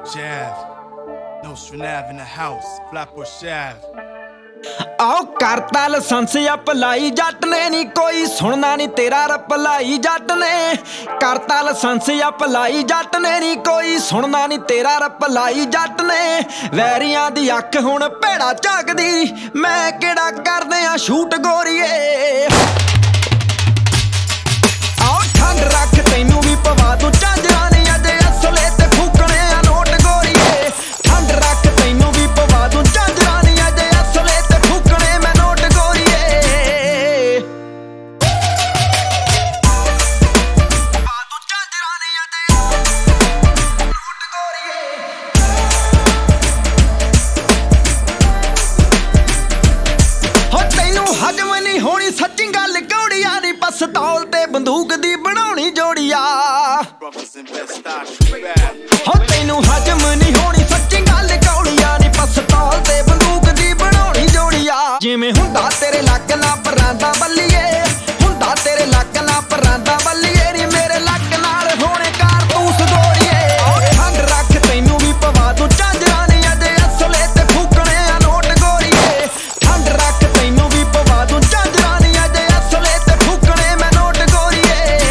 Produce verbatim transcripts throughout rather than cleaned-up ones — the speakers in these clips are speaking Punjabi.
Jazz. No Shrenav in the house. Flatbush Shav. ਆਓ ਕਰਤਾ ਲਾਇਸੈਂਸ ਅਪਲਾਈ ਜੱਟ ਨੇ ਨੀ ਕੋਈ ਸੁਣਨਾ ਨੀ ਤੇਰਾ ਰਪਲਾਈ ਜੱਟ ਨੇ ਕਰਤਾ ਲਾਇਸੈਂਸ ਅਪਲਾਈ ਜੱਟ ਨੇ ਨੀ ਕੋਈ ਸੁਣਨਾ ਨੀ ਤੇਰਾ ਰਪਲਾਈ ਜੱਟ ਨੇ ਵੈਰੀਆਂ ਦੀ ਅੱਖ ਹੁਣ ਭੇੜਾ ਝਾਕਦੀ ਮੈਂ ਕਿਹੜਾ ਕਰਦੇ ਆ ਸ਼ੂਟ ਗੋਰੀਏ ਆਓ ਠੰਡ ਰੱਖ ਤੈਨੂੰ ਵੀ ਪਵਾ ਦੂੰ ਝਾਂਜਰਾਂ ਨੀ ਅਜੇ ਅਸਲੇ ਤੇ ਫੂਕਣੇ ਆ ਨੋਟ ਗੋਰੀਏ ਠੰਡ ਰੱਖ ਤੈਨੂੰ ਵੀ ਪਵਾ ਦੂੰ ਝਾਂਜਰਾਂ ਨੀ ਅਜੇ ਅਸਲੇ ਤੇ ਫੂਕਣੇ ਮੈਂ ਨੋਟ ਗੋਰੀਏ ਪਵਾ ਦੂੰ ਝਾਂਜਰਾਂ ਨੀ ਅਜੇ ਨੋਟ ਗੋਰੀਏ ਹੋ ਤੈਨੂੰ ਹਜਮ ਨਹੀਂ ਹੋਣੀ ਸੱਚੀ ਗੱਲ ਕੌੜੀਆਂ ਨੀ ਪਸਤੌਲ ਤੇ ਬੰਦੂਕ ਦੀ ਬਣਾਉਣੀ ਜੋੜੀਆ ਹੋ ਤੈਨੂੰ ਹਜਮ ਨਹੀਂ ਹੋਣੀ ਸੱਚੀ ਗੱਲ ਕੌੜੀਆਂ ਨੀ ਪਸਤੌਲ ਤੇ ਬੰਦੂਕ ਦੀ ਬਣਾਉਣੀ ਜੋੜੀਆ ਜਿਵੇਂ ਹੁੰਦਾ ਤੇਰੇ ਲੱਕ ਨਾ ਪਰਾਂਦਾ ਬੱਲੀਏ ਹੁੰਦਾ ਤੇਰੇ ਲੱਕ ਨਾ ਪਰਾਂਦਾ ਬੱਲੀਏ ਨੀ ਮੇਰੇ ਲੱਕ ਨਾਲ ਹੋਣੇ ਕਾਰਤੂਸ ਗੋਰੀਏ ਠੰਡ ਰੱਖ ਤੈਨੂੰ ਵੀ ਪਵਾ ਦੂੰ ਝਾਂਜਰਾਂ ਨੀ ਅਜੇ ਅਸਲੇ ਤੇ ਫੂਕਣੇ ਆ ਨੋਟ ਗੋਰੀਏ ਠੰਡ ਰੱਖ ਤੈਨੂੰ ਵੀ ਪਵਾ ਦੂੰ ਝਾਂਜਰਾਂ ਨੀ ਅਜੇ ਅਸਲੇ ਤੇ ਫੂਕਣੇ ਮੈਂ ਨੋਟ ਗੋਰੀਏ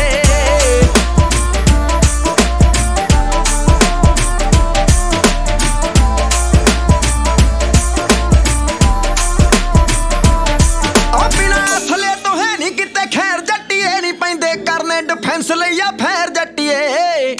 ਆ ਬਿਨਾਂ ਅਸਲੇ ਤੋਂ ਹੈ ਨੀ ਕਿਤੇ ਖੈਰ ਜੱਟੀਏ ਨੀ ਪੈਂਦੇ ਕਰਨੇ ਡਿਫੈਂਸ ਲਈ ਆ ਫੈਰ ਜੱਟੀਏ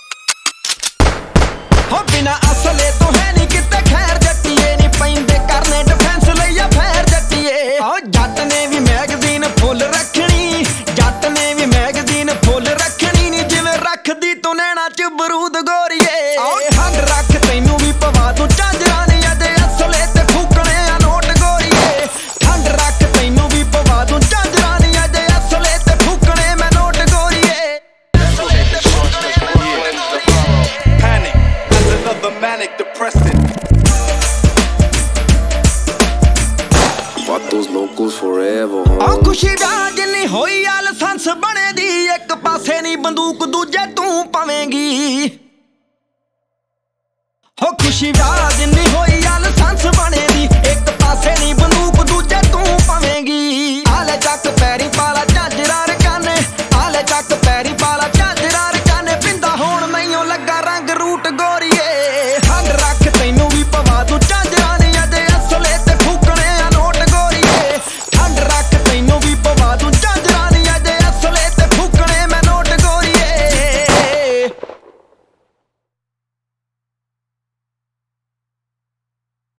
ਹੋ ਬਿਨਾਂ ਅਸਲੇ ਤੋਂ ਹੈ ਨੀ ਕਿਤੇ ਖੈਰ ਜੱਟੀਏ ਨੀ ਪੈਂਦੇ ਕਰਨੇ ਡਿਫੈਂਸ ਲਈ ਆ ਫੈਰ ਜੱਟੀਏ ਆਹ ਜੱਟ ਨੇ ਵੀ ਮੈਗਜ਼ੀਨ ਫੁੱਲ ਰੱਖਣੀ ਜੱਟ ਨੇ ਵੀ ਮੈਗਜ਼ੀਨ ਫੁੱਲ ਰੱਖਣੀ ਨੀ ਜਿਵੇਂ ਰੱਖਦੀ ਤੂੰ ਨੈਣਾ ਚ ਬਰੂਦ ਗੋਰੀਏ ਆਹ ਠੰਡ ਰੱਖ ਤੈਨੂੰ ਵੀ ਪਵਾ ਦੂੰ ਝਾਂਜਰਾਂ ਨੀ ਅਜੇ ਅਸਲੇ ਤੇ ਫੂਕਣੇ ਆ ਨੋਟ ਗੋਰੀਏ ਠੰਡ ਰੱਖ ਤੈਨੂੰ ਵੀ ਪਵਾ ਦੂੰ ਝਾਂਜਰਾਂ ਨੀ ਅਜੇ ਅਸਲੇ ਤੇ ਫੂਕਣੇ ਮੈਂ ਨੋਟ ਗੋਰੀਏ ਅਸਲੇ ਤੇ ਫੂਕਣੇ ਮੈਂ ਨੋਟ ਗੋਰੀਏ Panic. That's another manic depressant. Fuck those locals forever, ਆ huh? ਖੁਸ਼ੀ ਵਿਆਹ ਜਿੰਨੀ ਹੋਈ ਆ ਲਾਇਸੈਂਸ ਬਣੇ ਦੀ ਇੱਕ ਪਾਸੇ ਨੀ ਬੰਦੂਕ ਦੂਜੇ ਤੂੰ ਪਵੇਂਗੀ ਹੋ ਖੁਸ਼ੀ ਵਿਆਹ ਜਿੰਨੀ